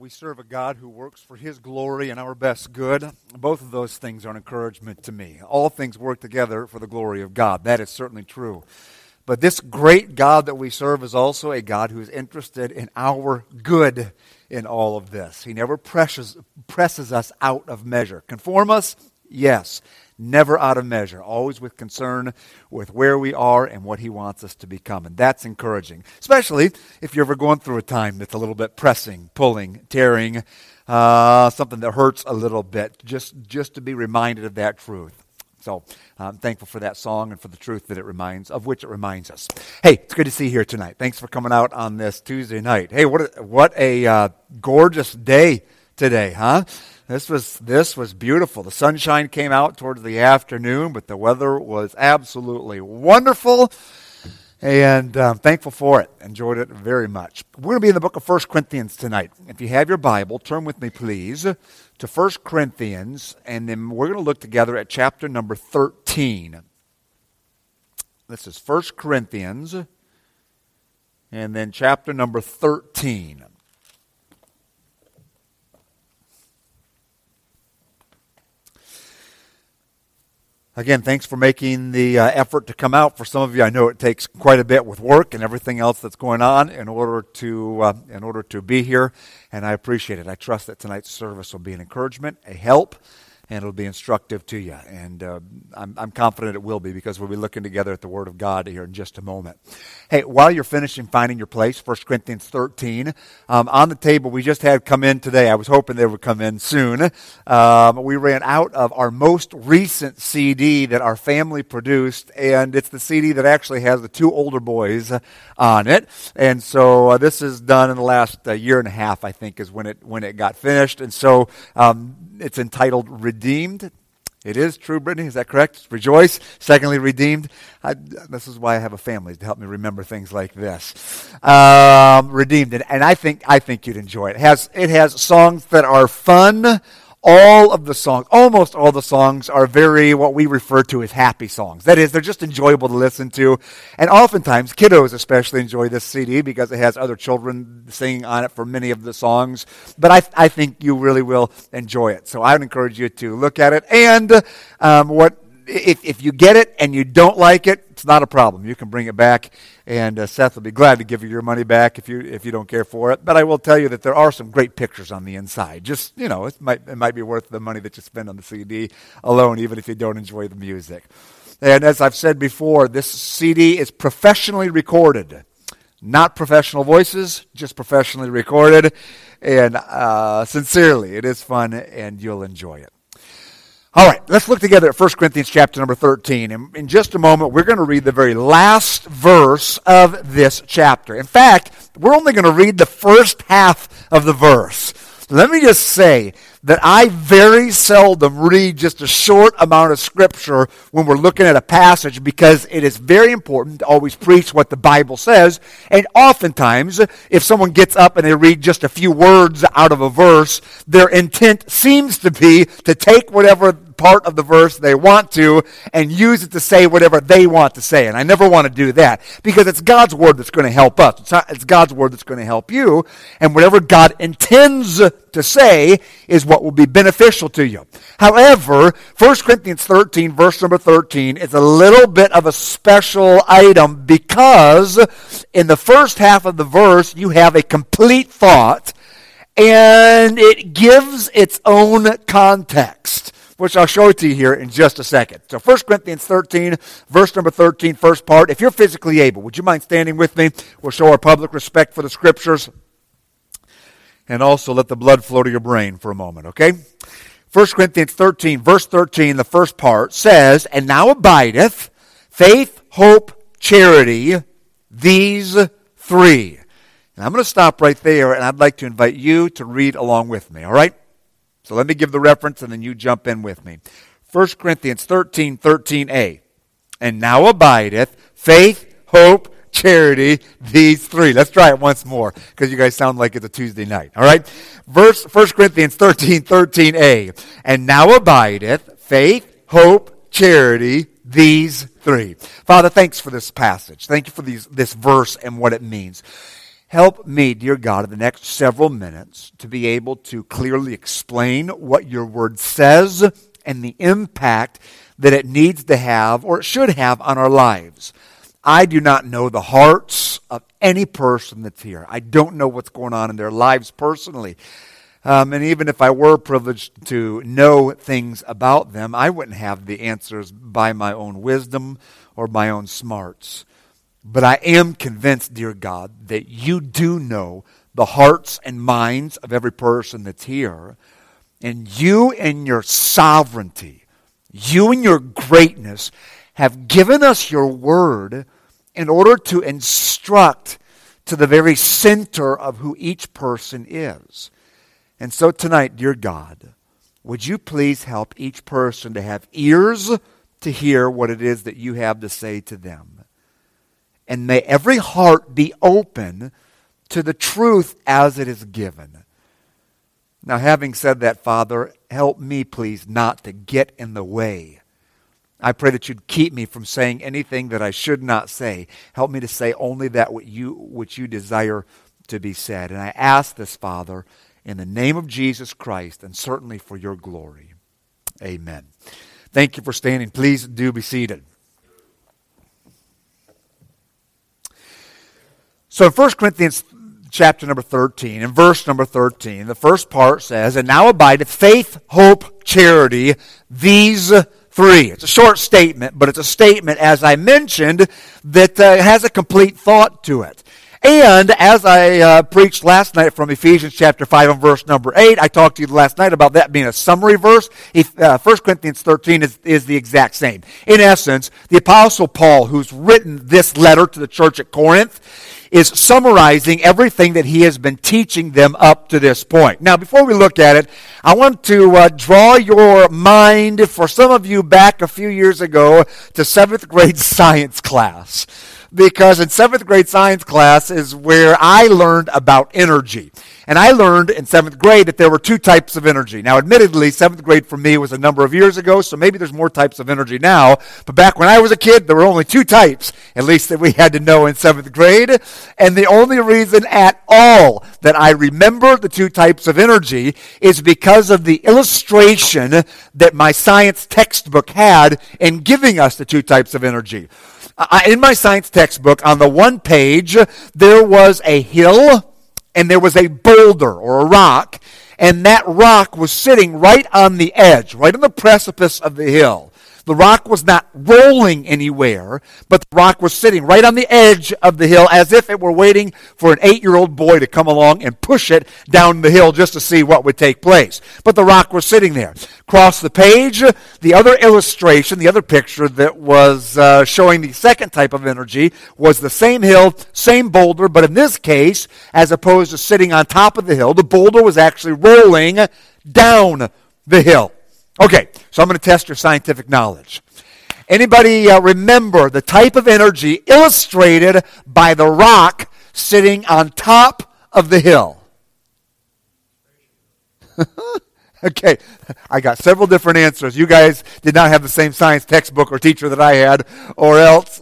We serve a God who works for His glory and our best good. Both of those things are an encouragement to me. All things work together for the glory of God. That is certainly true. But this great God that we serve is also a God who is interested in our good in all of this. He never presses us out of measure. Conform us? Yes. Never out of measure, always with concern with where we are and what He wants us to become. And that's encouraging, especially if you're ever going through a time that's a little bit pressing, pulling, tearing, something that hurts a little bit, just to be reminded of that truth. So I'm thankful for that song and for the truth that of which it reminds us. Hey, it's good to see you here tonight. Thanks for coming out on this Tuesday night. Hey, what a gorgeous day today, huh? This was beautiful. The sunshine came out towards the afternoon, but the weather was absolutely wonderful, and I'm thankful for it. Enjoyed it very much. We're going to be in the book of 1 Corinthians tonight. If you have your Bible, turn with me, please, to 1 Corinthians, and then we're going to look together at chapter number 13. This is 1 Corinthians, and then chapter number 13. Again, thanks for making the effort to come out. For some of you, I know it takes quite a bit with work and everything else that's going on in order to be here, and I appreciate it. I trust that tonight's service will be an encouragement, a help, and it'll be instructive to you. And I'm confident it will be, because we'll be looking together at the Word of God here in just a moment. Hey, while you're finishing finding your place, 1 Corinthians 13, on the table we just had come in today. I was hoping they would come in soon. We ran out of our most recent CD that our family produced, and it's the CD that actually has the two older boys on it. And so this is done in the last year and a half, I think, is when it got finished. And so it's entitled Redeemed. It is true, Brittany. Is that correct? Rejoice. Secondly, redeemed. This is why I have a family, to help me remember things like this. Redeemed, and I think you'd enjoy it. It has songs that are fun. Almost all the songs are very, what we refer to as happy songs. That is, they're just enjoyable to listen to. And oftentimes, kiddos especially enjoy this CD because it has other children singing on it for many of the songs. But I think you really will enjoy it. So I would encourage you to look at it. And if you get it and you don't like it, it's not a problem. You can bring it back, and Seth will be glad to give you your money back if you don't care for it. But I will tell you that there are some great pictures on the inside. Just, it might be worth the money that you spend on the CD alone, even if you don't enjoy the music. And as I've said before, this CD is professionally recorded. Not professional voices, just professionally recorded. And sincerely, it is fun, and you'll enjoy it. All right, let's look together at 1 Corinthians chapter number 13. And in just a moment, we're going to read the very last verse of this chapter. In fact, we're only going to read the first half of the verse. Let me just say that I very seldom read just a short amount of Scripture when we're looking at a passage, because it is very important to always preach what the Bible says. And oftentimes, if someone gets up and they read just a few words out of a verse, their intent seems to be to take whatever part of the verse they want to and use it to say whatever they want to say. And I never want to do that, because it's God's Word that's going to help us. It's God's Word that's going to help you. And whatever God intends to say is what will be beneficial to you. However, 1 Corinthians 13, verse number 13, is a little bit of a special item, because in the first half of the verse, you have a complete thought, and it gives its own context, which I'll show it to you here in just a second. So 1 Corinthians 13, verse number 13, first part. If you're physically able, would you mind standing with me? We'll show our public respect for the Scriptures, and also let the blood flow to your brain for a moment, okay? 1 Corinthians 13, verse 13, the first part says, "And now abideth faith, hope, charity, these three." And I'm going to stop right there, and I'd like to invite you to read along with me, all right? So let me give the reference, and then you jump in with me. 1 Corinthians 13, 13a. "And now abideth faith, hope, charity, these three." Let's try it once more, because you guys sound like it's a Tuesday night. All right? 1 Corinthians 13, 13a. "And now abideth faith, hope, charity, these three." Father, thanks for this passage. Thank you for this verse and what it means. Help me, dear God, in the next several minutes to be able to clearly explain what your word says and the impact that it needs to have or it should have on our lives. I do not know the hearts of any person that's here. I don't know what's going on in their lives personally. And even if I were privileged to know things about them, I wouldn't have the answers by my own wisdom or my own smarts. But I am convinced, dear God, that you do know the hearts and minds of every person that's here. And you in your sovereignty, you in your greatness, have given us your word in order to instruct to the very center of who each person is. And so tonight, dear God, would you please help each person to have ears to hear what it is that you have to say to them? And may every heart be open to the truth as it is given. Now, having said that, Father, help me, please, not to get in the way. I pray that you'd keep me from saying anything that I should not say. Help me to say only that which you desire to be said. And I ask this, Father, in the name of Jesus Christ, and certainly for your glory. Amen. Thank you for standing. Please do be seated. So in 1 Corinthians chapter number 13, in verse number 13, the first part says, "And now abideth faith, hope, charity, these three." It's a short statement, but it's a statement, as I mentioned, that has a complete thought to it. And as I preached last night from Ephesians chapter 5 and verse number 8, I talked to you last night about that being a summary verse. 1 Corinthians 13 is the exact same. In essence, the Apostle Paul, who's written this letter to the church at Corinth, is summarizing everything that he has been teaching them up to this point. Now, before we look at it, I want to draw your mind, for some of you back a few years ago, to 7th grade science class. Because in 7th grade science class is where I learned about energy. And I learned in 7th grade that there were two types of energy. Now, admittedly, 7th grade for me was a number of years ago, so maybe there's more types of energy now. But back when I was a kid, there were only two types, at least that we had to know in 7th grade. And the only reason at all that I remember the two types of energy is because of the illustration that my science textbook had in giving us the two types of energy. In my science textbook, on the one page, there was a hill and there was a boulder or a rock, and that rock was sitting right on the edge, right on the precipice of the hill. The rock was not rolling anywhere, but the rock was sitting right on the edge of the hill as if it were waiting for an 8-year-old boy to come along and push it down the hill just to see what would take place. But the rock was sitting there. Across the page, the other illustration, the other picture that was showing the second type of energy was the same hill, same boulder, but in this case, as opposed to sitting on top of the hill, the boulder was actually rolling down the hill. Okay, so I'm going to test your scientific knowledge. Anybody remember the type of energy illustrated by the rock sitting on top of the hill? Okay, I got several different answers. You guys did not have the same science textbook or teacher that I had, or else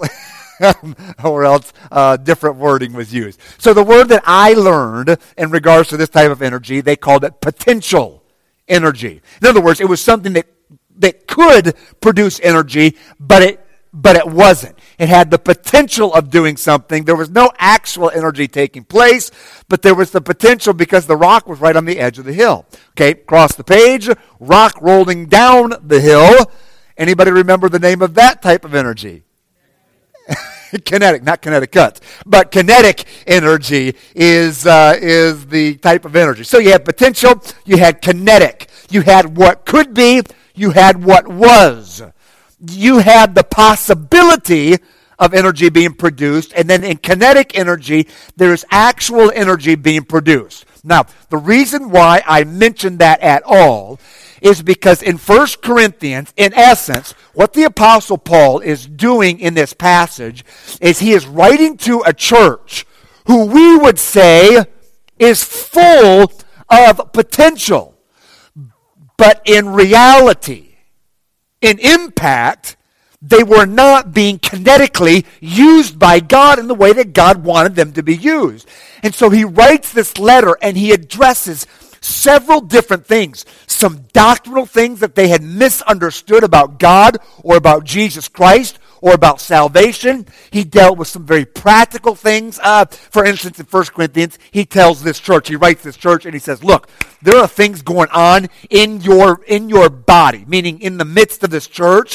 different wording was used. So the word that I learned in regards to this type of energy, they called it potential energy. In other words, it was something that could produce energy, but it wasn't. It had the potential of doing something. There was no actual energy taking place, but there was the potential because the rock was right on the edge of the hill. Okay, across the page, rock rolling down the hill. Anybody remember the name of that type of energy? Kinetic, not Connecticut, but kinetic energy is the type of energy. So you had potential, you had kinetic, you had what could be, you had what was. You had the possibility of energy being produced, and then in kinetic energy, there's actual energy being produced. Now, the reason why I mentioned that at all is because in 1 Corinthians, in essence, what the Apostle Paul is doing in this passage is he is writing to a church who we would say is full of potential. But in reality, in impact, They were not being kinetically used by God in the way that God wanted them to be used. And so he writes this letter and he addresses several different things. Some doctrinal things that they had misunderstood about God or about Jesus Christ or about salvation. He dealt with some very practical things. For instance, in 1 Corinthians, he tells this church, he writes this church and he says, look, there are things going on in your body, meaning in the midst of this church,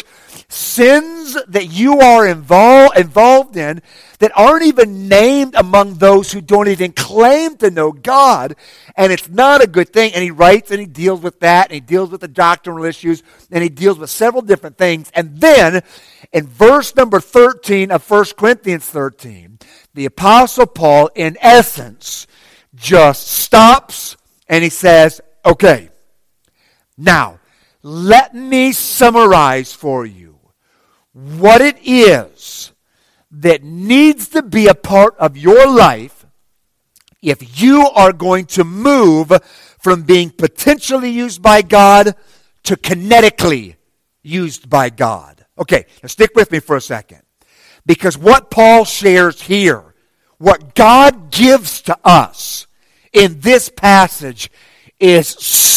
sins that you are involved in that aren't even named among those who don't even claim to know God, and it's not a good thing. And he writes and he deals with that, and he deals with the doctrinal issues, and he deals with several different things. And then in verse number 13 of 1 Corinthians 13, the Apostle Paul, in essence, just stops and he says, okay, now let me summarize for you what it is that needs to be a part of your life if you are going to move from being potentially used by God to kinetically used by God. Okay, now stick with me for a second. Because what Paul shares here, what God gives to us in this passage is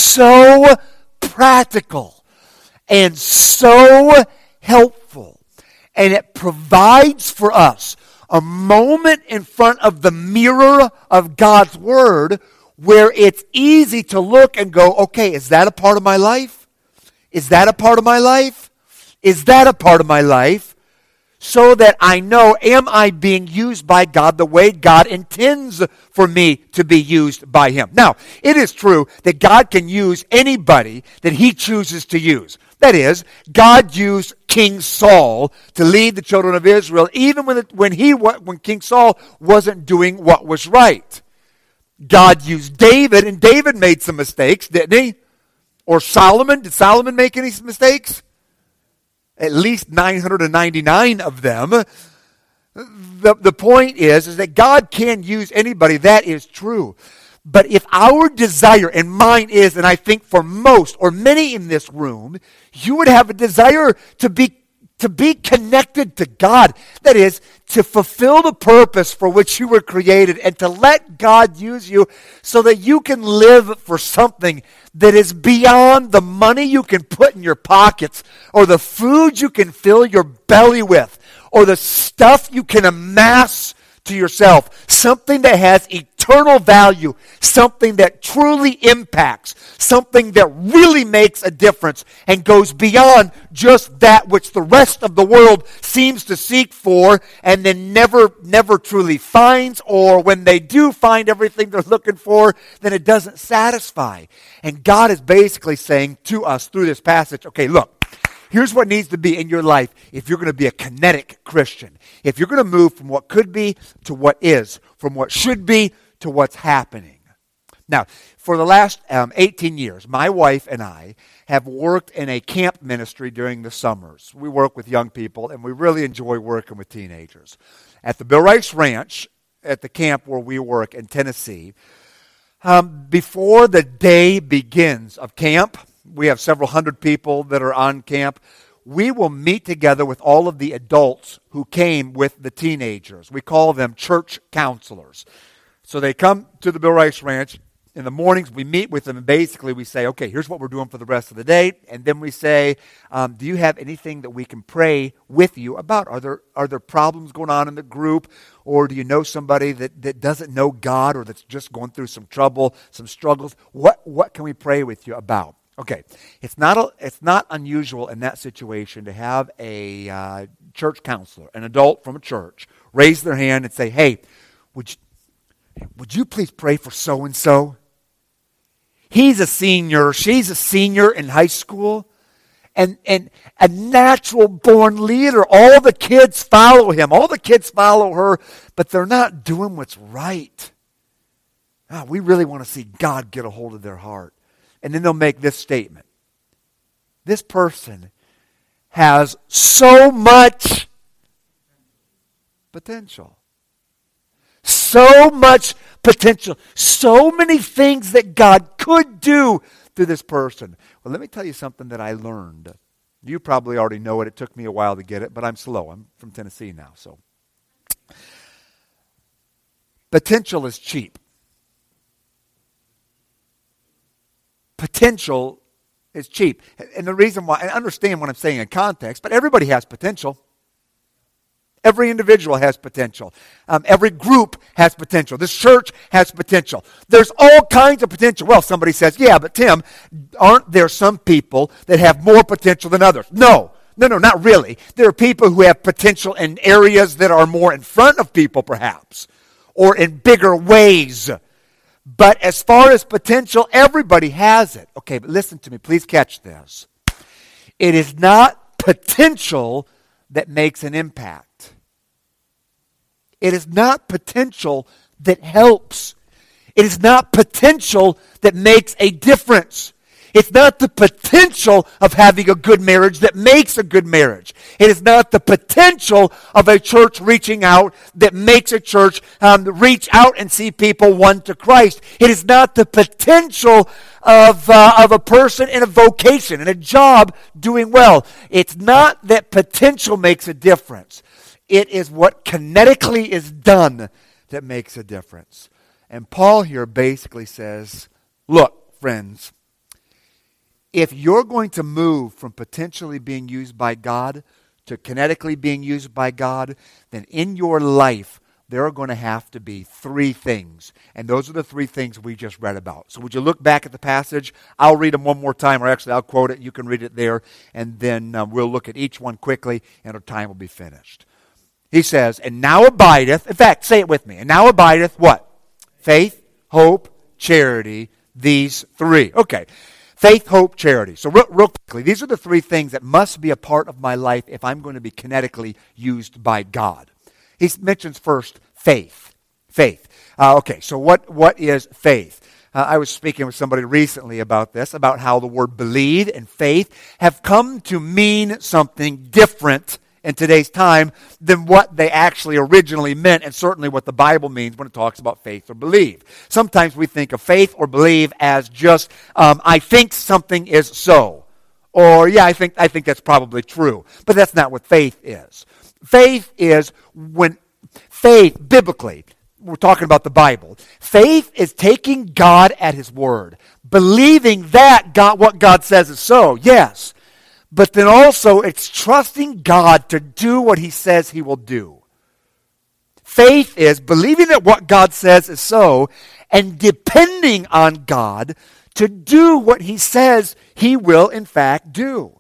so practical and so helpful. And it provides for us a moment in front of the mirror of God's Word where it's easy to look and go, okay, is that a part of my life? Is that a part of my life? Is that a part of my life? So that I know, am I being used by God the way God intends for me to be used by Him? Now, it is true that God can use anybody that He chooses to use. That is, God used King Saul to lead the children of Israel, even when King Saul wasn't doing what was right. God used David, and David made some mistakes, didn't he? Or Solomon. Did Solomon make any mistakes? At least 999 of them. The point is that God can use anybody. That is true. But if our desire, and mine is, and I think for most or many in this room, you would have a desire to be connected to God. That is, to fulfill the purpose for which you were created and to let God use you so that you can live for something that is beyond the money you can put in your pockets or the food you can fill your belly with or the stuff you can amass to yourself. Something that has eternal value, something that truly impacts, something that really makes a difference and goes beyond just that which the rest of the world seems to seek for and then never truly finds, or when they do find everything they're looking for, then it doesn't satisfy. And God is basically saying to us through this passage, okay, look, here's what needs to be in your life if you're going to be a kinetic Christian. If you're going to move from what could be to what is, from what should be to what's happening. Now, for the last 18 years, my wife and I have worked in a camp ministry during the summers. We work with young people, and we really enjoy working with teenagers. At the Bill Rice Ranch, at the camp where we work in Tennessee, before the day begins of camp, we have several hundred people that are on camp. We will meet together with all of the adults who came with the teenagers. We call them church counselors. So they come to the Bill Rice Ranch. In the mornings, we meet with them, and basically we say, okay, here's what we're doing for the rest of the day. And then we say, do you have anything that we can pray with you about? Are there problems going on in the group? Or do you know somebody that doesn't know God or that's just going through some trouble, some struggles? What can we pray with you about? Okay, it's not unusual in that situation to have a church counselor, an adult from a church, raise their hand and say, hey, would you please pray for so-and-so? He's a senior, she's a senior in high school, and a natural-born leader. All the kids follow him, all the kids follow her, but they're not doing what's right. We really want to see God get a hold of their heart. And then they'll make this statement. This person has so much potential. So much potential. So many things that God could do through this person. Well, let me tell you something that I learned You probably already know it. It took me a while to get it, but I'm slow. I'm from Tennessee now, so. Potential is cheap. Potential is cheap. And the reason why, I understand what I'm saying in context, but everybody has potential. Every individual has potential. Every group has potential. This church has potential. There's all kinds of potential. Well, somebody says, yeah, but Tim, aren't there some people that have more potential than others? No, not really. There are people who have potential in areas that are more in front of people, perhaps, or in bigger ways. But as far as potential, everybody has it. Okay, but listen to me. Please catch this. It is not potential that makes an impact. It is not potential that helps. It is not potential that makes a difference. It's not the potential of having a good marriage that makes a good marriage. It is not the potential of a church reaching out that makes a church reach out and see people won to Christ. It is not the potential of a person in a vocation, in a job, doing well. It's not that potential makes a difference. It is what kinetically is done that makes a difference. And Paul here basically says, look, friends, if you're going to move from potentially being used by God to kinetically being used by God, then in your life, there are going to have to be three things. And those are the three things we just read about. So would you look back at the passage? I'll read them one more time, or actually I'll quote it. You can read it there. And then we'll look at each one quickly, and our time will be finished. He says, and now abideth, in fact, say it with me, and now abideth what? Faith, hope, charity, these three. Okay, faith, hope, charity. So real quickly, these are the three things that must be a part of my life if I'm going to be kinetically used by God. He mentions first faith. Faith. Okay, so what is faith? I was speaking with somebody recently about this, about how the word believe and faith have come to mean something different in today's time than what they actually originally meant, and certainly what the Bible means when it talks about faith or believe. Sometimes we think of faith or believe as just, I think something is so. Or, yeah, I think that's probably true. But that's not what faith is. Faith is when faith, biblically, we're talking about the Bible. Faith is taking God at His word. Believing that what God says is so, yes. But then also, it's trusting God to do what He says He will do. Faith is believing that what God says is so, and depending on God to do what He says He will, in fact, do.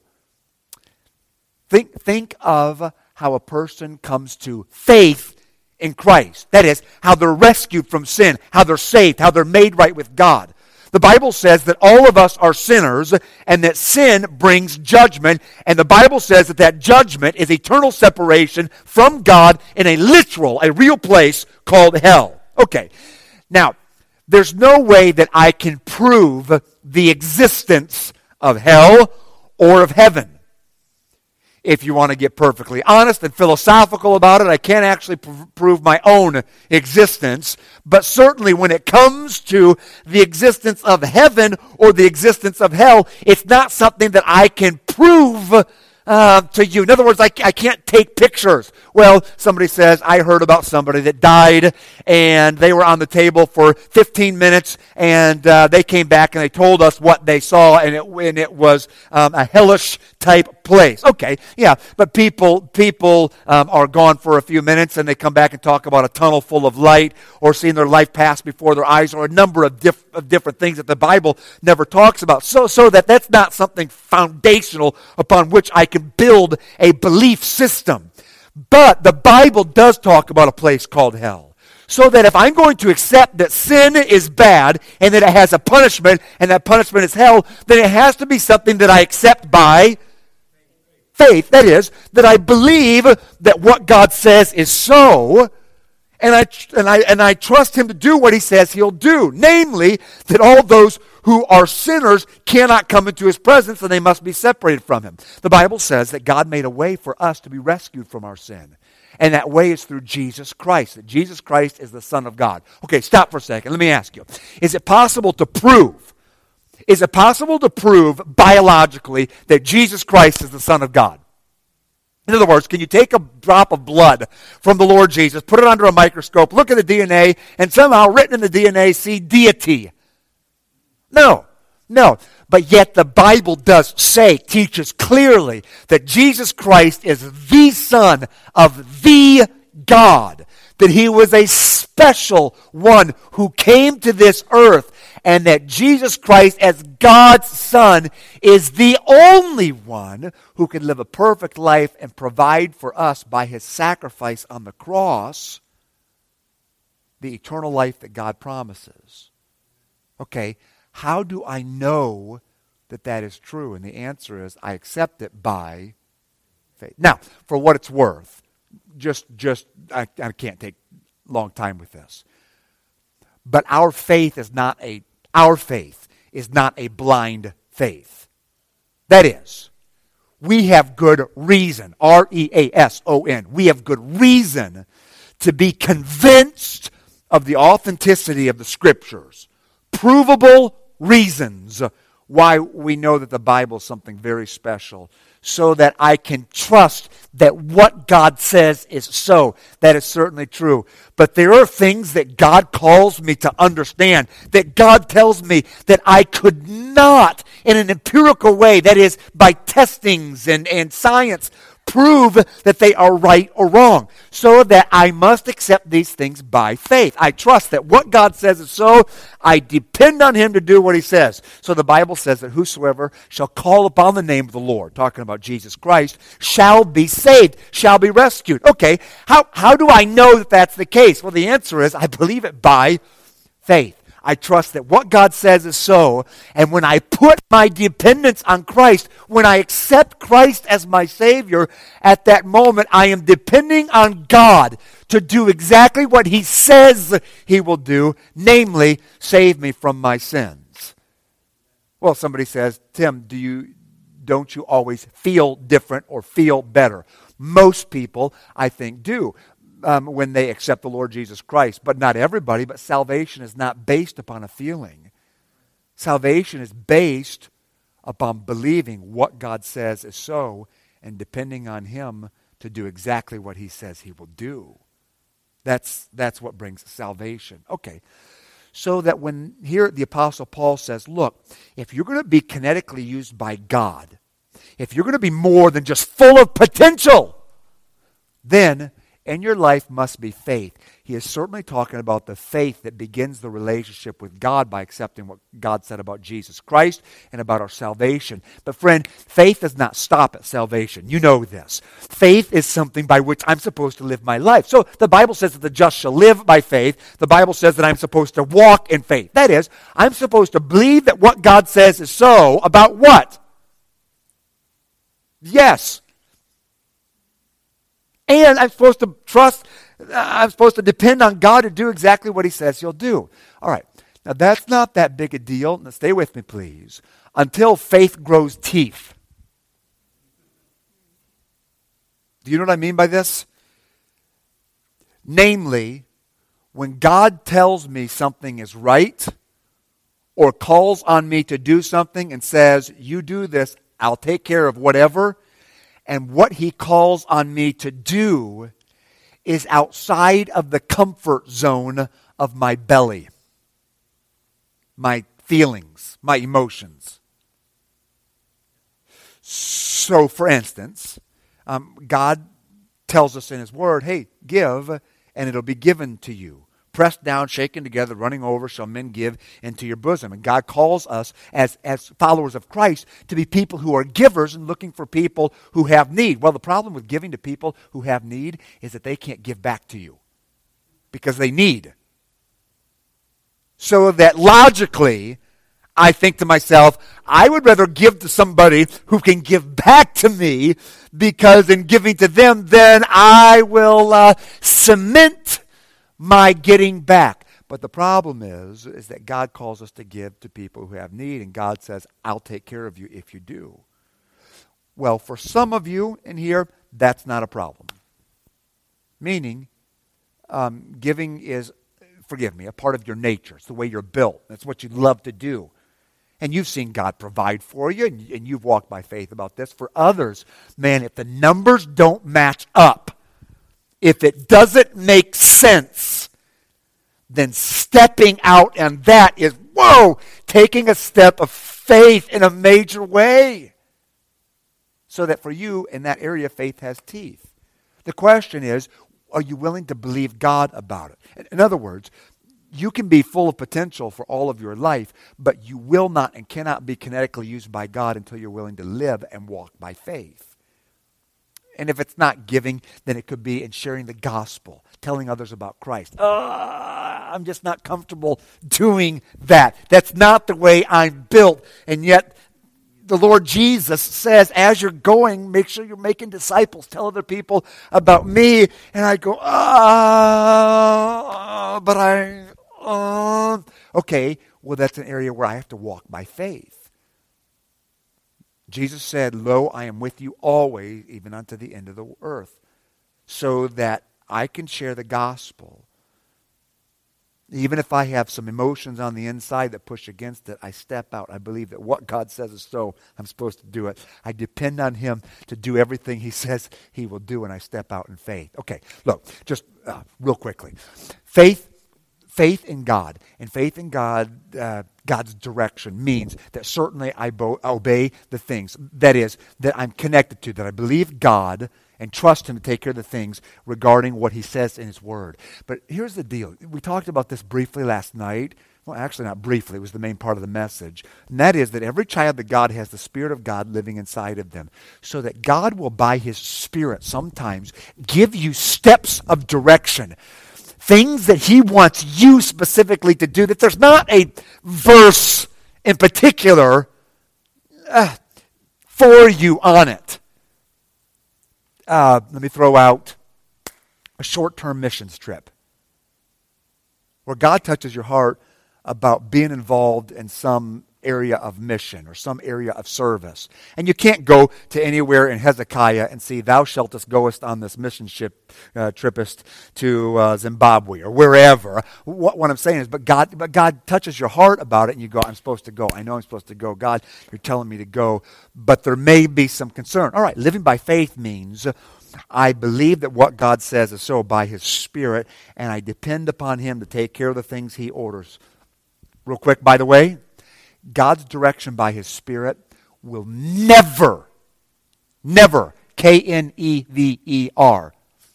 Think of how a person comes to faith in Christ. That is, how they're rescued from sin, how they're saved, how they're made right with God. The Bible says that all of us are sinners and that sin brings judgment. And the Bible says that judgment is eternal separation from God in a real place called hell. Okay, now, there's no way that I can prove the existence of hell or of heaven. If you want to get perfectly honest and philosophical about it, I can't actually prove my own existence. But certainly when it comes to the existence of heaven or the existence of hell, it's not something that I can prove to you. In other words, I can't take pictures. Well, somebody says, I heard about somebody that died and they were on the table for 15 minutes and they came back and they told us what they saw, and it was a hellish type place. Okay, yeah, but people are gone for a few minutes and they come back and talk about a tunnel full of light or seeing their life pass before their eyes, or a number of different things that the Bible never talks about. So that's not something foundational upon which I can build a belief system. But the Bible does talk about a place called hell. So that if I'm going to accept that sin is bad and that it has a punishment and that punishment is hell, then it has to be something that I accept by faith. That is, that I believe that what God says is so, and I trust Him to do what He says He'll do. Namely, that all those who are sinners cannot come into His presence and they must be separated from Him. The Bible says that God made a way for us to be rescued from our sin. And that way is through Jesus Christ. That Jesus Christ is the Son of God. Okay, stop for a second. Let me ask you. Is it possible to prove Is it possible to prove biologically that Jesus Christ is the Son of God? In other words, can you take a drop of blood from the Lord Jesus, put it under a microscope, look at the DNA, and somehow written in the DNA see deity? No. But yet the Bible does say, teaches clearly that Jesus Christ is the Son of the God. That he was a special one who came to this earth, and that Jesus Christ as God's Son is the only one who can live a perfect life and provide for us by his sacrifice on the cross the eternal life that God promises. Okay, how do I know that that is true? And the answer is I accept it by faith. Now, for what it's worth, I can't take a long time with this. But our faith is not a blind faith. That is, we have good reason, R-E-A-S-O-N. We have good reason to be convinced of the authenticity of the Scriptures. Provable reasons why we know that the Bible is something very special, so that I can trust that what God says is so. That is certainly true. But there are things that God calls me to understand, that God tells me that I could not, in an empirical way, that is, by testings and science, prove that they are right or wrong, so that I must accept these things by faith. I trust that what God says is so. I depend on him to do what he says. So the Bible says that whosoever shall call upon the name of the Lord, talking about Jesus Christ, shall be saved, shall be rescued. Okay, how do I know that that's the case? Well, the answer is I believe it by faith. I trust that what God says is so, and when I put my dependence on Christ, when I accept Christ as my Savior, at that moment I am depending on God to do exactly what he says he will do, namely, save me from my sins. Well, somebody says, Tim, don't you always feel different or feel better? Most people, I think, do. When they accept the Lord Jesus Christ. But not everybody. But salvation is not based upon a feeling. Salvation is based upon believing what God says is so and depending on him to do exactly what he says he will do. That's what brings salvation. Okay. So that when here the Apostle Paul says, look, if you're going to be kinetically used by God, if you're going to be more than just full of potential, then and your life must be faith. He is certainly talking about the faith that begins the relationship with God by accepting what God said about Jesus Christ and about our salvation. But friend, faith does not stop at salvation. You know this. Faith is something by which I'm supposed to live my life. So the Bible says that the just shall live by faith. The Bible says that I'm supposed to walk in faith. That is, I'm supposed to believe that what God says is so about what? Yes. And I'm supposed to trust, I'm supposed to depend on God to do exactly what he says he'll do. All right. Now, that's not that big a deal. Now, stay with me, please. Until faith grows teeth. Do you know what I mean by this? Namely, when God tells me something is right or calls on me to do something and says, you do this, I'll take care of whatever, and what he calls on me to do is outside of the comfort zone of my belly, my feelings, my emotions. So, for instance, God tells us in his word, hey, give, and it'll be given to you. Pressed down, shaken together, running over, shall men give into your bosom. And God calls us as followers of Christ to be people who are givers and looking for people who have need. Well, the problem with giving to people who have need is that they can't give back to you because they need. So that logically, I think to myself, I would rather give to somebody who can give back to me, because in giving to them, then I will cement my getting back. But the problem is that God calls us to give to people who have need, and God says, I'll take care of you if you do. Well, for some of you in here, that's not a problem. Meaning, giving is, forgive me, a part of your nature. It's the way you're built. That's what you love to do. And you've seen God provide for you, and you've walked by faith about this. For others, man, if the numbers don't match up, if it doesn't make sense, then stepping out, and that is, whoa, taking a step of faith in a major way. So that for you, in that area, faith has teeth. The question is, are you willing to believe God about it? In other words, you can be full of potential for all of your life, but you will not and cannot be kinetically used by God until you're willing to live and walk by faith. And if it's not giving, then it could be in sharing the gospel, telling others about Christ. I'm just not comfortable doing that. That's not the way I'm built. And yet, the Lord Jesus says, as you're going, make sure you're making disciples. Tell other people about me. And I go, okay, well, that's an area where I have to walk by faith. Jesus said, lo, I am with you always, even unto the end of the earth, so that I can share the gospel. Even if I have some emotions on the inside that push against it, I step out. I believe that what God says is so. I'm supposed to do it. I depend on Him to do everything He says He will do, and I step out in faith. Okay, look, just real quickly. Faith in God, and faith in God, God's direction means that certainly I obey the things. That is, that I'm connected to, that I believe God and trust Him to take care of the things regarding what He says in His Word. But here's the deal. We talked about this briefly last night. Well, actually not briefly. It was the main part of the message. And that is that every child that God has the Spirit of God living inside of them. So that God will, by His Spirit, sometimes give you steps of direction. Things that He wants you specifically to do. That there's not a verse in particular for you on it. Let me throw out a short-term missions trip where God touches your heart about being involved in some area of mission or some area of service. And you can't go to anywhere in Hezekiah and see, thou shaltest goest on this mission ship, trippest to Zimbabwe or wherever. What I'm saying is, but God touches your heart about it and you go, I'm supposed to go. I know I'm supposed to go. God, you're telling me to go. But there may be some concern. All right, living by faith means I believe that what God says is so by His Spirit, and I depend upon Him to take care of the things He orders. Real quick, by the way, God's direction by His Spirit will never, K-N-E-V-E-R,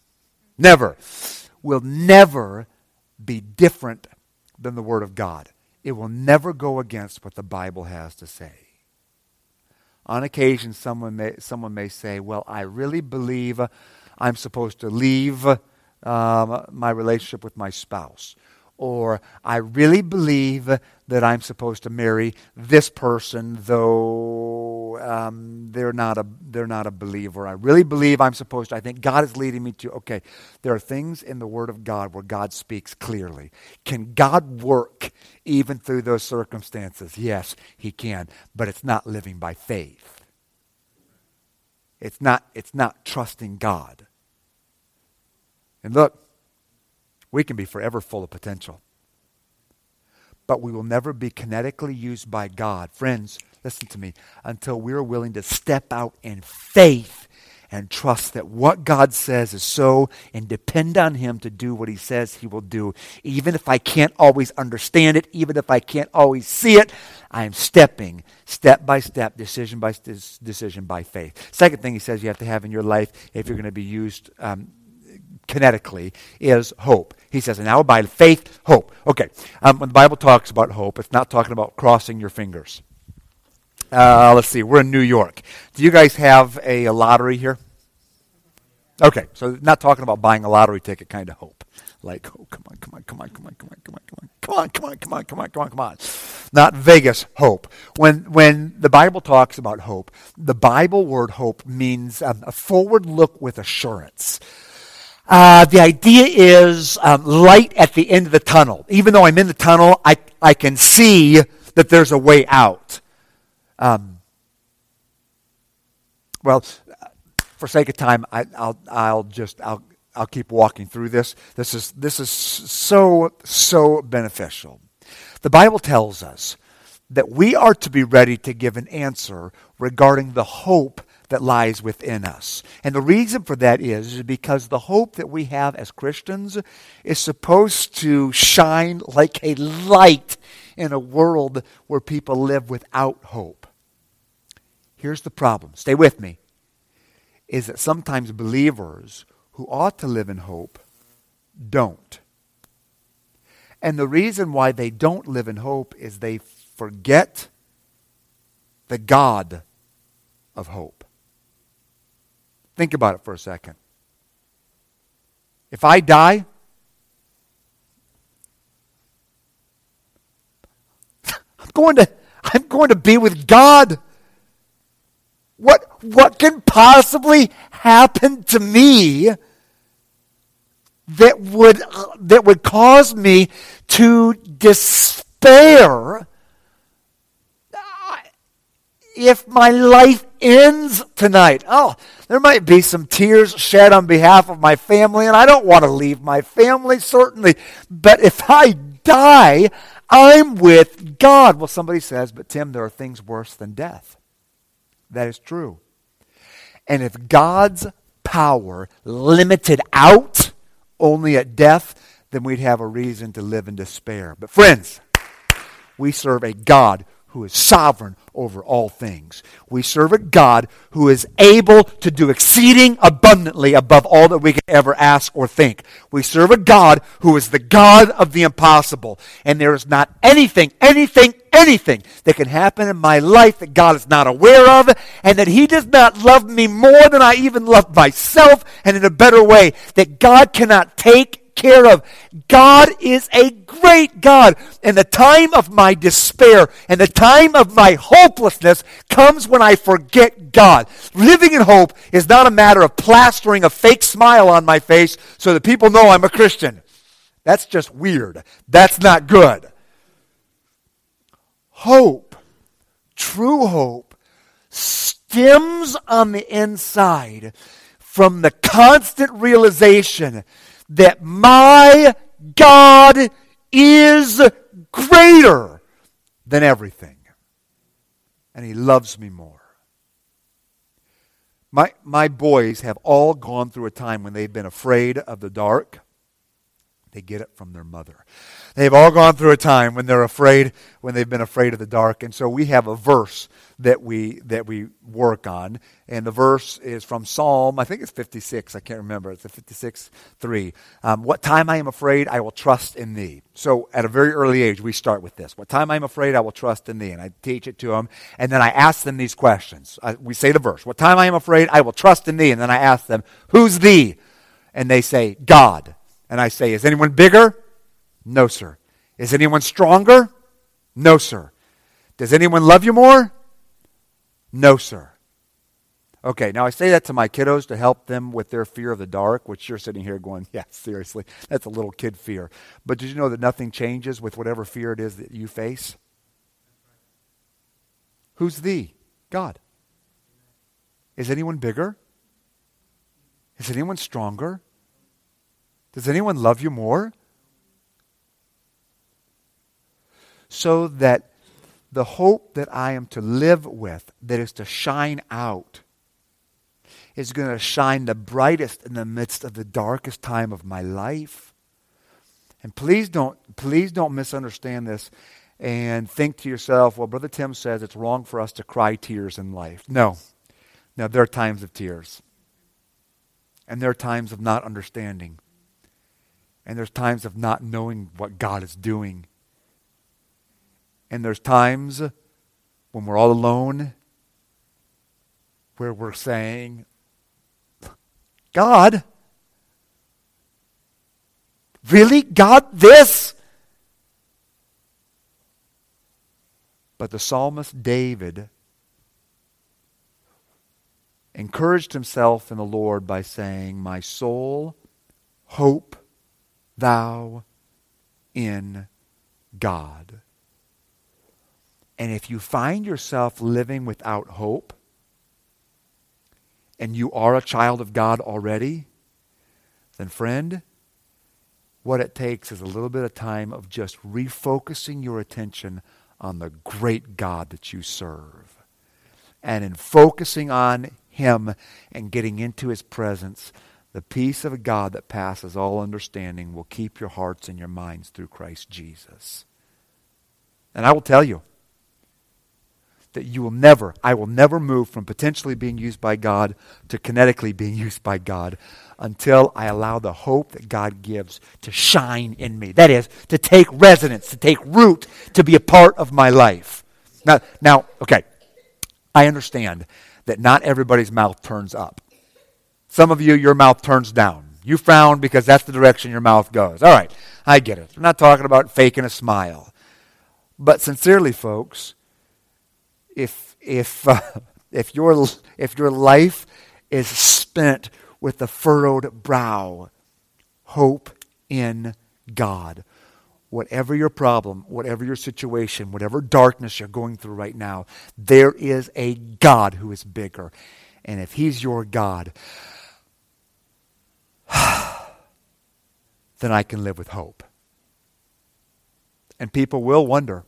will never be different than the Word of God. It will never go against what the Bible has to say. On occasion, someone may say, well, I really believe I'm supposed to leave my relationship with my spouse. Or I really believe that I'm supposed to marry this person, though they're not a believer. I really believe I'm supposed to. I think God is leading me to. Okay, there are things in the Word of God where God speaks clearly. Can God work even through those circumstances? Yes, He can, but it's not living by faith. It's not trusting God. And look, we can be forever full of potential. But we will never be kinetically used by God. Friends, listen to me. Until we're willing to step out in faith and trust that what God says is so, and depend on Him to do what He says He will do. Even if I can't always understand it, even if I can't always see it, I am stepping step by step, decision by decision by faith. Second thing He says you have to have in your life if you're going to be used kinetically is hope. He says, and now by faith, hope. Okay, when the Bible talks about hope, it's not talking about crossing your fingers. Let's see, we're in New York. Do you guys have a lottery here? Okay, so not talking about buying a lottery ticket kind of hope. Like, oh, come on. Not Vegas hope. When the Bible talks about hope, the Bible word hope means a forward look with assurance. The idea is light at the end of the tunnel. Even though I'm in the tunnel, I can see that there's a way out. Well, for sake of time, I'll keep walking through this. This is so beneficial. The Bible tells us that we are to be ready to give an answer regarding the hope that lies within us. And the reason for that is because the hope that we have as Christians is supposed to shine like a light in a world where people live without hope. Here's the problem. Stay with me. Is that sometimes believers who ought to live in hope don't. And the reason why they don't live in hope is they forget the God of hope. Think about it for a second. If I die, I'm going to be with God. What can possibly happen to me that would cause me to despair if my life ends tonight? Oh, there might be some tears shed on behalf of my family, and I don't want to leave my family, certainly. But if I die, I'm with God. Well, somebody says, but Tim, there are things worse than death. That is true. And if God's power limited out only at death, then we'd have a reason to live in despair. But friends, we serve a God who is sovereign over all things. We serve a God who is able to do exceeding abundantly above all that we can ever ask or think. We serve a God who is the God of the impossible. And there is not anything that can happen in my life that God is not aware of, and that He does not love me more than I even love myself, and in a better way, that God cannot take care of. God is a great God. And the time of my despair and the time of my hopelessness comes when I forget God. Living in hope is not a matter of plastering a fake smile on my face so that people know I'm a Christian. That's just weird. That's not good. Hope, true hope, stems on the inside from the constant realization that my God is greater than everything. And He loves me more. My boys have all gone through a time when they've been afraid of the dark. They get it from their mother. They've all gone through a time when they've been afraid of the dark. And so we have a verse that we work on. And the verse is from Psalm, I think it's 56. I can't remember. It's the 56:3. What time I am afraid, I will trust in Thee. So at a very early age, we start with this. What time I am afraid, I will trust in Thee. And I teach it to them. And then I ask them these questions. We say the verse. What time I am afraid, I will trust in Thee. And then I ask them, who's Thee? And they say, God. And I say, is anyone bigger? No, sir. Is anyone stronger? No, sir. Does anyone love you more? No, sir. Okay, now I say that to my kiddos to help them with their fear of the dark, which you're sitting here going, yeah, seriously, that's a little kid fear. But did you know that nothing changes with whatever fear it is that you face? Who's Thee? God. Is anyone bigger? Is anyone stronger? Does anyone love you more? So that the hope that I am to live with, that is to shine out, is going to shine the brightest in the midst of the darkest time of my life. And please don't misunderstand this and think to yourself, well, Brother Tim says it's wrong for us to cry tears in life. No, there are times of tears. And there are times of not understanding. And there's times of not knowing what God is doing. And there's times when we're all alone where we're saying, God? Really? God, this? But the psalmist David encouraged himself in the Lord by saying, my soul, hope thou in God. And if you find yourself living without hope, and you are a child of God already, then friend, what it takes is a little bit of time of just refocusing your attention on the great God that you serve. And in focusing on Him and getting into His presence, the peace of God that passes all understanding will keep your hearts and your minds through Christ Jesus. And I will tell you that I will never move from potentially being used by God to kinetically being used by God until I allow the hope that God gives to shine in me. That is, to take residence, to take root, to be a part of my life. Now, okay, I understand that not everybody's mouth turns up. Some of you, your mouth turns down. You frown because that's the direction your mouth goes. All right, I get it. We're not talking about faking a smile. But sincerely, folks, if your life is spent with a furrowed brow, hope in God. Whatever your problem, whatever your situation, whatever darkness you're going through right now, there is a God who is bigger. And if He's your God, then I can live with hope. And people will wonder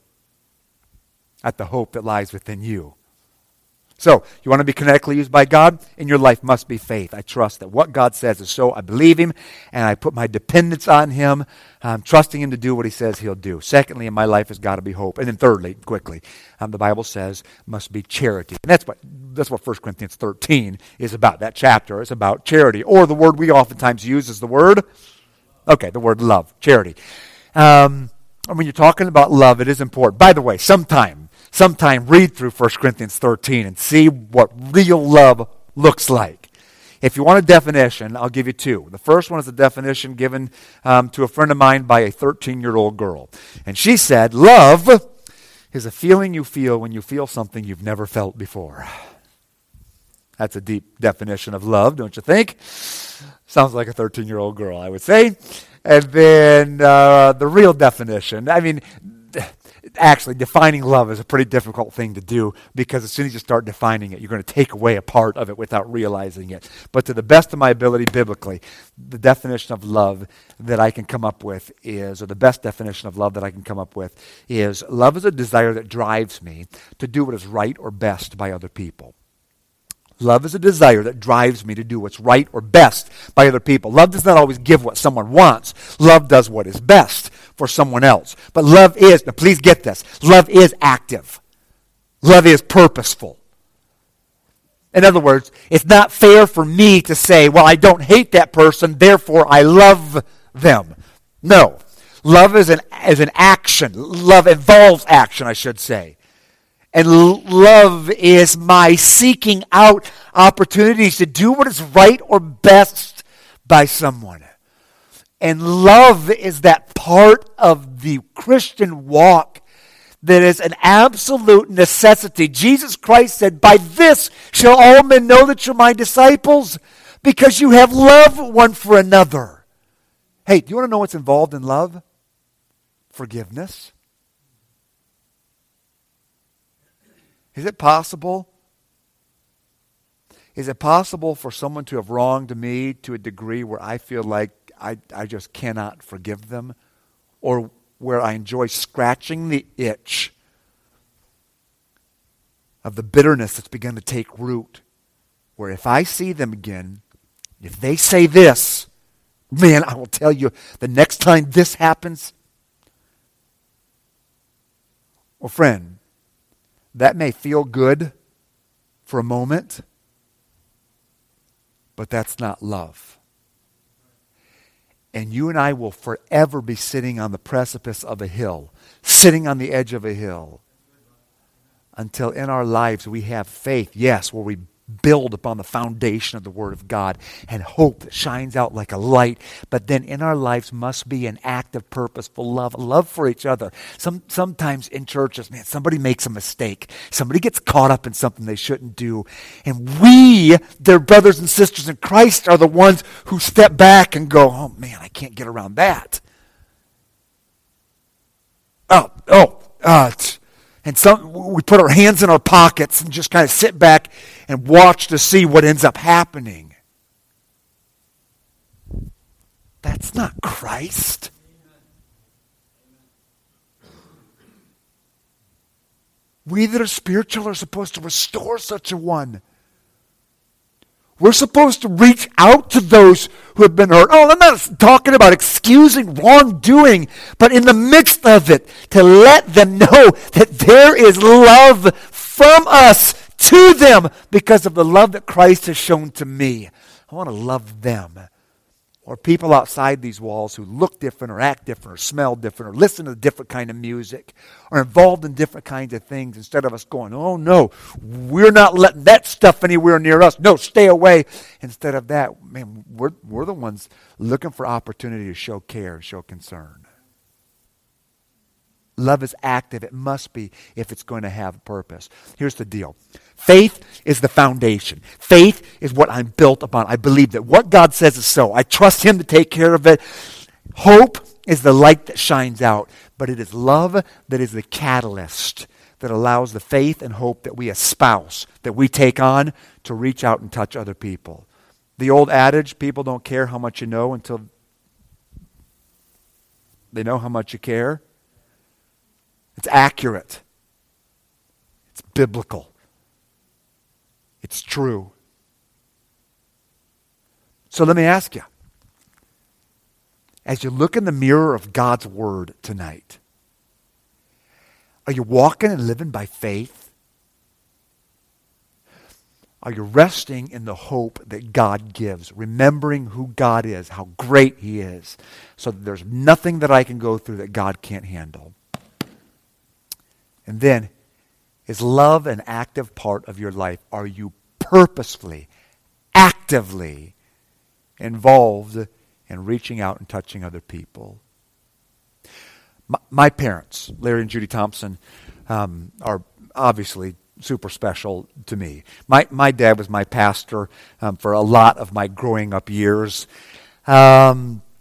at the hope that lies within you. So, you want to be kinetically used by God? In your life must be faith. I trust that what God says is so. I believe Him, and I put my dependence on Him. I'm trusting Him to do what He says He'll do. Secondly, in my life has got to be hope. And then thirdly, quickly, the Bible says must be charity. And that's what 1 Corinthians 13 is about. That chapter is about charity. Or the word we oftentimes use is the word love, charity. When you're talking about love, it is important. By the way, sometime read through 1 Corinthians 13 and see what real love looks like. If you want a definition, I'll give you two. The first one is a definition given to a friend of mine by a 13-year-old girl. And she said, love is a feeling you feel when you feel something you've never felt before. That's a deep definition of love, don't you think? Sounds like a 13-year-old girl, I would say. And then the real definition, actually, defining love is a pretty difficult thing to do because as soon as you start defining it, you're going to take away a part of it without realizing it. But to the best of my ability biblically, the definition of love that I can come up with is, or the best definition of love that I can come up with is, love is a desire that drives me to do what is right or best by other people. Love is a desire that drives me to do what's right or best by other people. Love does not always give what someone wants. Love does what is best for someone else. But love is, now please get this, love is active. Love is purposeful. In other words, it's not fair for me to say, well, I don't hate that person, therefore I love them. No. Love is an action. Love involves action, I should say. And love is my seeking out opportunities to do what is right or best by someone. And love is that part of the Christian walk that is an absolute necessity. Jesus Christ said, by this shall all men know that you're my disciples, because you have love one for another. Hey, do you want to know what's involved in love? Forgiveness. Is it possible? Is it possible for someone to have wronged me to a degree where I feel like I just cannot forgive them? Or where I enjoy scratching the itch of the bitterness that's begun to take root? Where if I see them again, if they say this, man, I will tell you, the next time this happens, well, friend, that may feel good for a moment, but that's not love. And you and I will forever be sitting on the precipice of a hill, sitting on the edge of a hill, until in our lives we have faith, yes, where we build upon the foundation of the Word of God and hope that shines out like a light. But then in our lives must be an active, purposeful love for each other. Sometimes in churches, man, somebody makes a mistake. Somebody gets caught up in something they shouldn't do. And we, their brothers and sisters in Christ, are the ones who step back and go, oh man, I can't get around that. And we put our hands in our pockets and just kind of sit back and watch to see what ends up happening. That's not Christ. We that are spiritual are supposed to restore such a one. We're supposed to reach out to those who have been hurt. Oh, I'm not talking about excusing wrongdoing, but in the midst of it, to let them know that there is love from us to them because of the love that Christ has shown to me. I want to love them. Or people outside these walls who look different or act different or smell different or listen to a different kind of music or involved in different kinds of things, instead of us going, oh no, we're not letting that stuff anywhere near us. No, stay away. Instead of that, man, we're the ones looking for opportunity to show care and show concern. Love is active. It must be if it's going to have a purpose. Here's the deal. Faith is the foundation. Faith is what I'm built upon. I believe that what God says is so. I trust Him to take care of it. Hope is the light that shines out. But it is love that is the catalyst that allows the faith and hope that we espouse, that we take on to reach out and touch other people. The old adage, people don't care how much you know until they know how much you care. It's accurate. It's biblical. It's true. So let me ask you, as you look in the mirror of God's Word tonight, are you walking and living by faith? Are you resting in the hope that God gives, remembering who God is, how great He is, so that there's nothing that I can go through that God can't handle? And then, is love an active part of your life? Are you purposefully, actively involved in reaching out and touching other people? My parents, Larry and Judy Thompson, are obviously super special to me. My dad was my pastor for a lot of my growing up years. I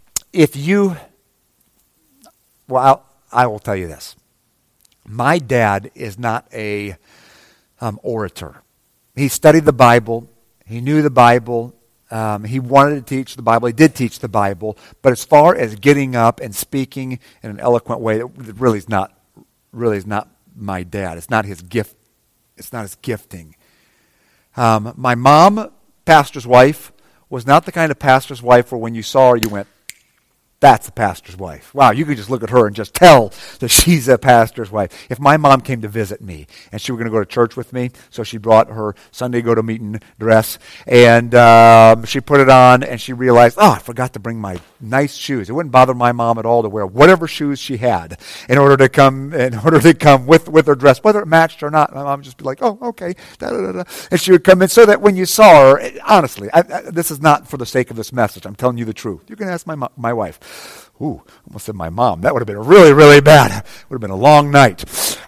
will tell you this. My dad is not a orator. He studied the Bible. He knew the Bible. He wanted to teach the Bible. He did teach the Bible. But as far as getting up and speaking in an eloquent way, it really is not my dad. It's not his gift. It's not his gifting. My mom, pastor's wife, was not the kind of pastor's wife where when you saw her, you went, that's a pastor's wife. Wow, you could just look at her and just tell that she's a pastor's wife. If my mom came to visit me and she was going to go to church with me, so she brought her Sunday go-to-meeting dress, and she put it on, and she realized, I forgot to bring my nice shoes. It wouldn't bother my mom at all to wear whatever shoes she had in order to come with her dress, whether it matched or not. My mom would just be like, oh, okay, da-da-da-da. And she would come in so that when you saw her, honestly, this is not for the sake of this message. I'm telling you the truth. You can ask my wife. Ooh, almost said my mom. That would have been really, really bad. It would have been a long night.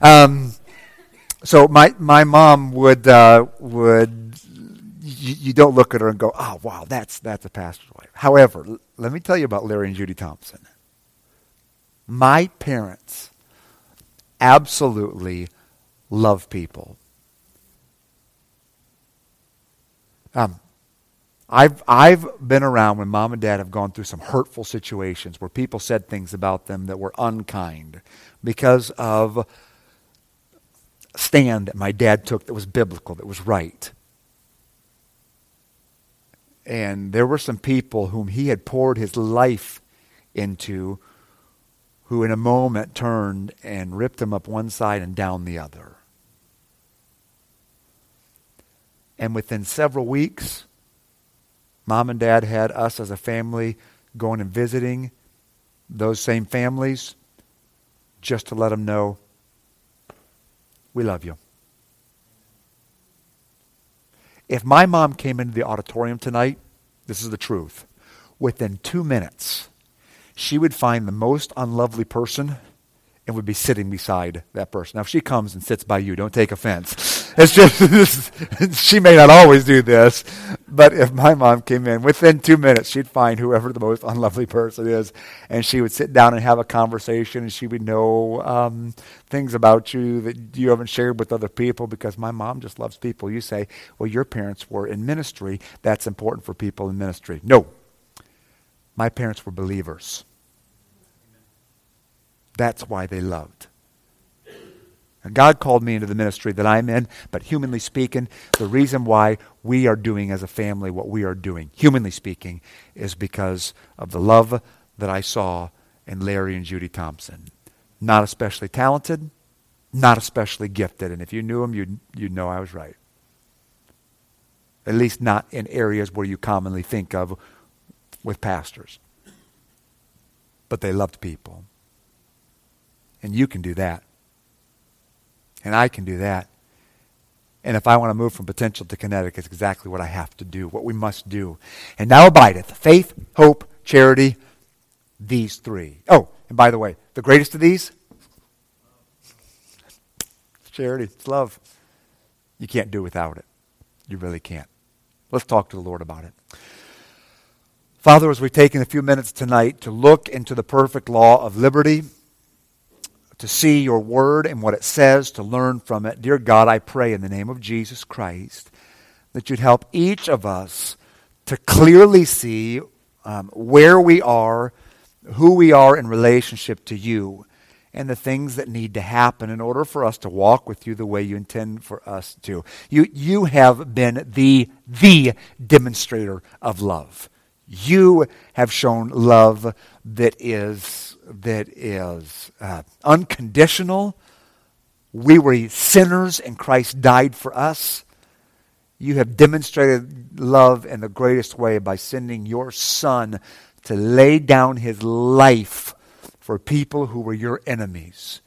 So my mom would you don't look at her and go, oh wow, that's a pastor's wife. However, let me tell you about Larry and Judy Thompson. My parents absolutely love people. I've been around when mom and dad have gone through some hurtful situations where people said things about them that were unkind because of a stand that my dad took that was biblical, that was right. And there were some people whom he had poured his life into who in a moment turned and ripped him up one side and down the other. And within several weeks, Mom and Dad had us as a family going and visiting those same families just to let them know, we love you. If my mom came into the auditorium tonight, this is the truth, within 2 minutes, she would find the most unlovely person and would be sitting beside that person. Now, if she comes and sits by you, don't take offense. It's just, she may not always do this, but if my mom came in, within 2 minutes, she'd find whoever the most unlovely person is, and she would sit down and have a conversation, and she would know things about you that you haven't shared with other people, because my mom just loves people. You say, well, your parents were in ministry. That's important for people in ministry. No. My parents were believers. That's why they loved. God called me into the ministry that I'm in, but humanly speaking, the reason why we are doing as a family what we are doing, humanly speaking, is because of the love that I saw in Larry and Judy Thompson. Not especially talented, not especially gifted, and if you knew them, you'd know I was right. At least not in areas where you commonly think of with pastors. But they loved people. And you can do that. And I can do that. And if I want to move from potential to kinetic, it's exactly what I have to do, what we must do. And now abideth faith, hope, charity, these three. Oh, and by the way, the greatest of these? It's charity. It's love. You can't do without it. You really can't. Let's talk to the Lord about it. Father, as we've taken a few minutes tonight to look into the perfect law of liberty, to see your word and what it says, to learn from it. Dear God, I pray in the name of Jesus Christ that you'd help each of us to clearly see where we are, who we are in relationship to you, and the things that need to happen in order for us to walk with you the way you intend for us to. You have been the demonstrator of love. You have shown love that is unconditional. We were sinners and Christ died for us. You have demonstrated love in the greatest way by sending your Son to lay down his life for people who were your enemies.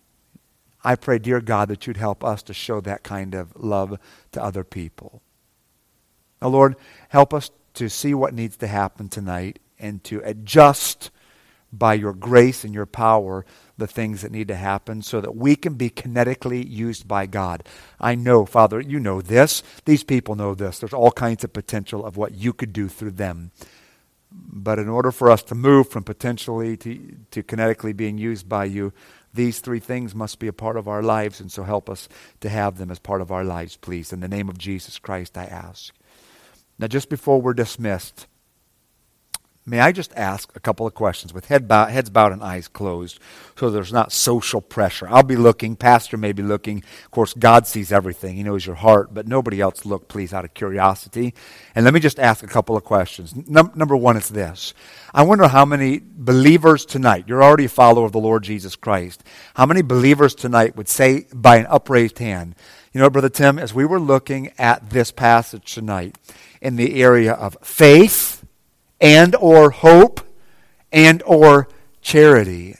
I pray, dear God, that you'd help us to show that kind of love to other people. Now, Lord, help us to see what needs to happen tonight and to adjust by your grace and your power the things that need to happen so that we can be kinetically used by God. I know, Father, you know this. These people know this. There's all kinds of potential of what you could do through them. But in order for us to move from potentially to kinetically being used by you, these three things must be a part of our lives, and so help us to have them as part of our lives, please. In the name of Jesus Christ, I ask. Now, just before we're dismissed, may I just ask a couple of questions with heads bowed and eyes closed so there's not social pressure. I'll be looking. Pastor may be looking. Of course, God sees everything. He knows your heart, but nobody else look, please, out of curiosity. And let me just ask a couple of questions. Number one is this. I wonder how many believers tonight, you're already a follower of the Lord Jesus Christ, how many believers tonight would say by an upraised hand, you know, Brother Tim, as we were looking at this passage tonight, in the area of faith and or hope and or charity,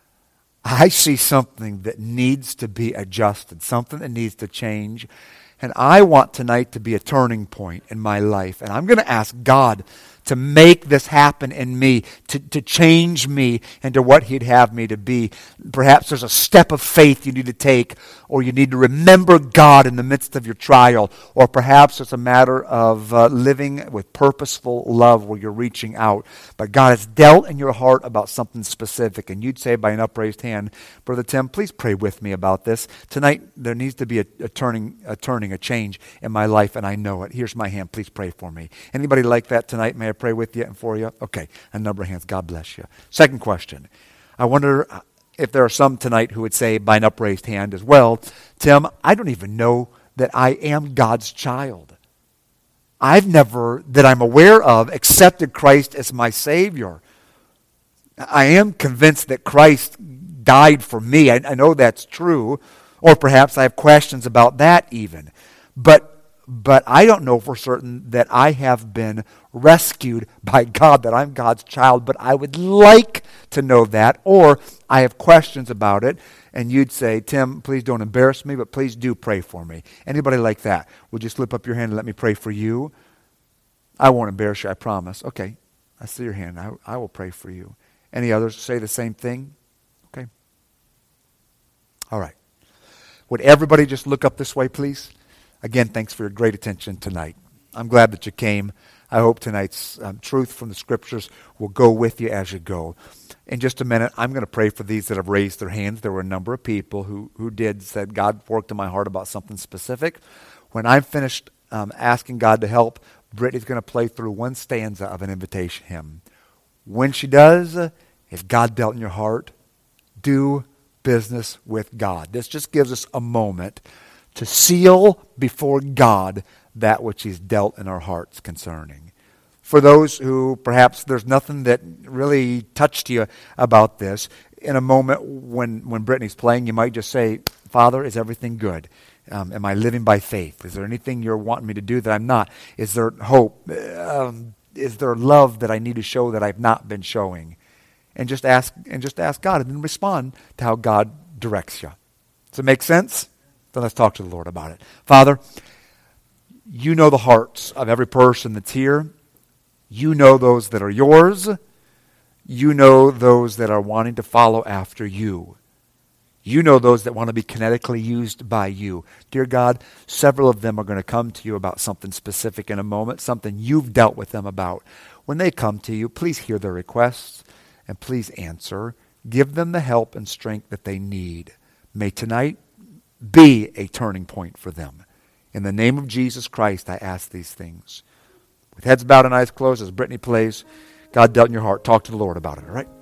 I see something that needs to be adjusted, something that needs to change. And I want tonight to be a turning point in my life. And I'm going to ask God to make this happen in me, to change me into what he'd have me to be. Perhaps there's a step of faith you need to take, or you need to remember God in the midst of your trial, or perhaps it's a matter of living with purposeful love where you're reaching out. But God has dealt in your heart about something specific, and you'd say by an upraised hand, Brother Tim, please pray with me about this. Tonight, there needs to be a change in my life, and I know it. Here's my hand. Please pray for me. Anybody like that tonight? May I pray with you and for you? Okay, a number of hands. God bless you. Second question. I wonder if there are some tonight who would say by an upraised hand as well, Tim, I don't even know that I am God's child. I've never, that I'm aware of, accepted Christ as my Savior. I am convinced that Christ died for me. I know that's true. Or perhaps I have questions about that even. But I don't know for certain that I have been rescued by God, that I'm God's child, but I would like to know that, or I have questions about it, and you'd say, Tim, please don't embarrass me, but please do pray for me. Anybody like that? Would you slip up your hand and let me pray for you? I won't embarrass you, I promise. Okay, I see your hand. I will pray for you. Any others say the same thing? Okay. All right. Would everybody just look up this way, please? Again, thanks for your great attention tonight. I'm glad that you came. I hope tonight's truth from the Scriptures will go with you as you go. In just a minute, I'm going to pray for these that have raised their hands. There were a number of people who said, God worked in my heart about something specific. When I'm finished asking God to help, Brittany's going to play through one stanza of an invitation hymn. When she does, if God dealt in your heart, do business with God. This just gives us a moment to seal before God that which he's dealt in our hearts concerning. For those who perhaps there's nothing that really touched you about this, in a moment when Brittany's playing, you might just say, Father, is everything good? Am I living by faith? Is there anything you're wanting me to do that I'm not? Is there hope? Is there love that I need to show that I've not been showing? And just ask God and then respond to how God directs you. Does it make sense? Then let's talk to the Lord about it. Father, you know the hearts of every person that's here. You know those that are yours. You know those that are wanting to follow after you. You know those that want to be kinetically used by you. Dear God, several of them are going to come to you about something specific in a moment, something you've dealt with them about. When they come to you, please hear their requests and please answer. Give them the help and strength that they need. May tonight be a turning point for them. In the name of Jesus Christ, I ask these things. With heads bowed and eyes closed as Brittany plays, God dealt in your heart. Talk to the Lord about it, all right?